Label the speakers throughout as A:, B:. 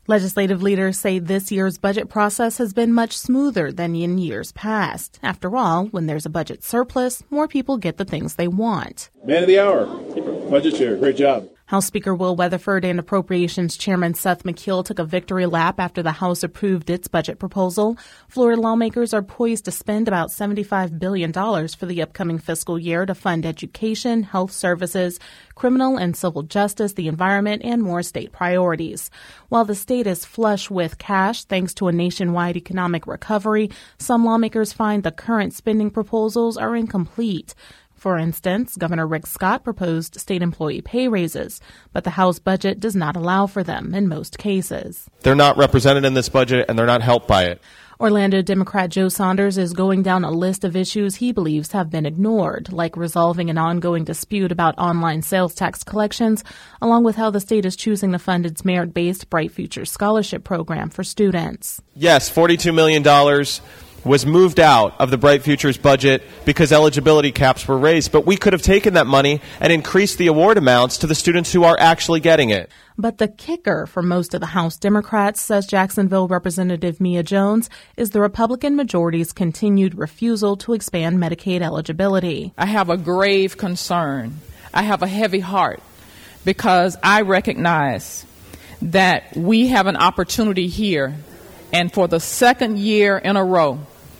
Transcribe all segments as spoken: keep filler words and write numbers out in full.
A: Legislative leaders say this year's budget process has been much smoother than in years past. After all, when there's a budget surplus, more people get the things they want.
B: Man of the hour, Budget Chair, great job.
A: House Speaker Will Weatherford and Appropriations Chairman Seth McKeel took a victory lap after the House approved its budget proposal. Florida lawmakers are poised to spend about seventy-five billion dollars for the upcoming fiscal year to fund education, health services, criminal and civil justice, the environment, and more state priorities. While the state is flush with cash thanks to a nationwide economic recovery, some lawmakers find the current spending proposals are incomplete. For instance, Governor Rick Scott proposed state employee pay raises, but the House budget does not allow for them in most cases.
C: They're not represented in this budget, and they're not helped by it.
A: Orlando Democrat Joe Saunders is going down a list of issues he believes have been ignored, like resolving an ongoing dispute about online sales tax collections, along with how the state is choosing to fund its merit-based Bright Futures Scholarship program for students.
C: Yes, forty-two million dollars was moved out of the Bright Futures budget because eligibility caps were raised, but we could have taken that money and increased the award amounts to the students who are actually getting it.
A: But the kicker for most of the House Democrats, says Jacksonville Representative Mia Jones, is the Republican majority's continued refusal to expand Medicaid eligibility.
D: I have a grave concern. I have a heavy heart because I recognize that we have an opportunity here, and for the second year in a row,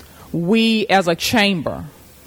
D: we as a chamber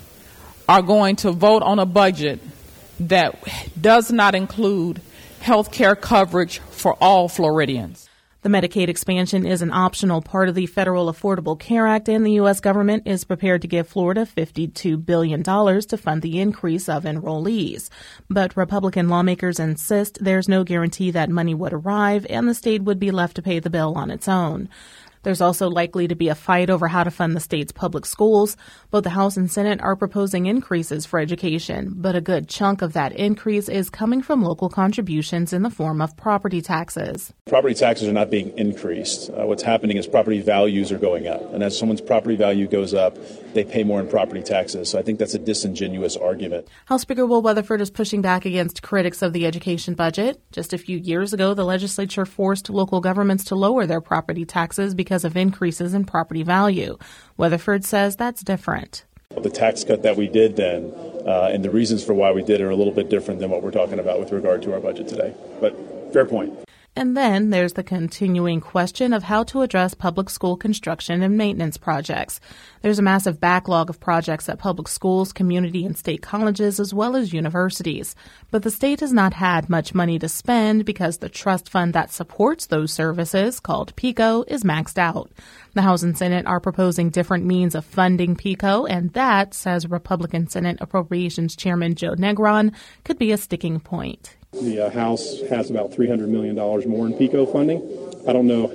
D: are going to vote on a budget that does not include health care coverage for all Floridians.
A: The Medicaid expansion is an optional part of the Federal Affordable Care Act, and the U S government is prepared to give Florida fifty-two billion dollars to fund the increase of enrollees. But Republican lawmakers insist there's no guarantee that money would arrive and the state would be left to pay the bill on its own. There's also likely to be a fight over how to fund the state's public schools. Both the House and Senate are proposing increases for education, but a good chunk of that increase is coming from local contributions in the form of property taxes.
B: Property taxes are not being increased. Uh, what's happening is property values are going up. And as someone's property value goes up, they pay more in property taxes. So I think that's a disingenuous argument.
A: House Speaker Will Weatherford is pushing back against critics of the education budget. Just a few years ago, the legislature forced local governments to lower their property taxes because of increases in property value. Weatherford says that's different.
B: The tax cut that we did then uh, and the reasons for why we did are a little bit different than what we're talking about with regard to our budget today. But fair point.
A: And then there's the continuing question of how to address public school construction and maintenance projects. There's a massive backlog of projects at public schools, community and state colleges, as well as universities. But the state has not had much money to spend because the trust fund that supports those services, called PICO, is maxed out. The House and Senate are proposing different means of funding PICO, and that, says Republican Senate Appropriations Chairman Joe Negron, could be a sticking point.
E: The uh, House has about three hundred million dollars more in PICO funding. I don't know,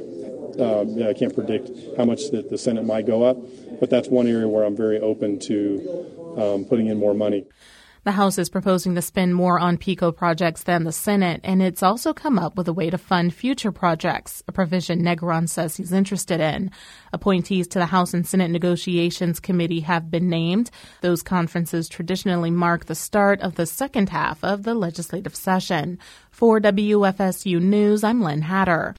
E: uh, I can't predict how much the, the Senate might go up, but that's one area where I'm very open to um, putting in more money.
A: The House is proposing to spend more on PICO projects than the Senate, and it's also come up with a way to fund future projects, a provision Negron says he's interested in. Appointees to the House and Senate Negotiations Committee have been named. Those conferences traditionally mark the start of the second half of the legislative session. For W F S U News, I'm Lynn Hatter.